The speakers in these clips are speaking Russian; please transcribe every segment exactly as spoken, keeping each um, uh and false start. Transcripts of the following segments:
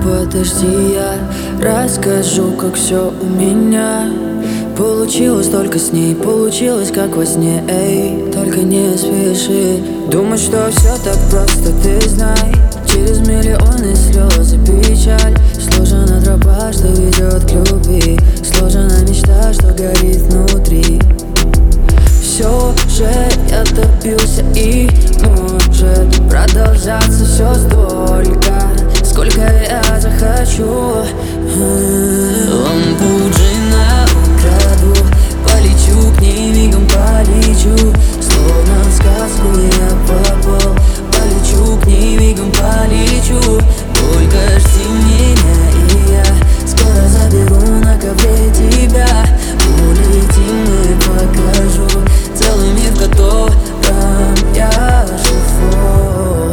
подожди, я расскажу, как все у меня получилось только с ней, получилось как во сне, эй. Только не спеши думать, что все так просто, ты знай. Через миллионы слез и печаль сложена тропа, что ведет к любви. Сложена мечта, что горит внутри. Все же я добился и может продолжаться все столько, сколько я захочу. Лампу джина украду, полечу к ней, мигом полечу. Словно в сказку я попал, полечу к ней, мигом полечу. Только жди меня, и я скоро заберу на ковре тебя. Улетим и покажу целый мир, в котором я живу.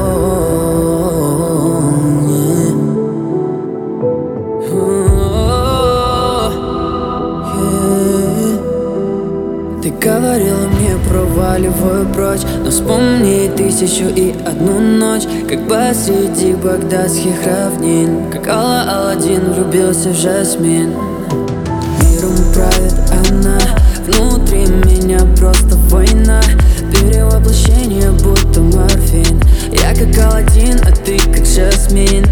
Ты говорила мне, проваливаю прочь, но вспомни тысячу и одну ночь, как посреди багдадских равнин, как Алла-Аладдин влюбился в Жасмин. Миром правит она, внутри меня просто война. Перевоплощение будто морфин. Я как Аладдин, а ты как Жасмин.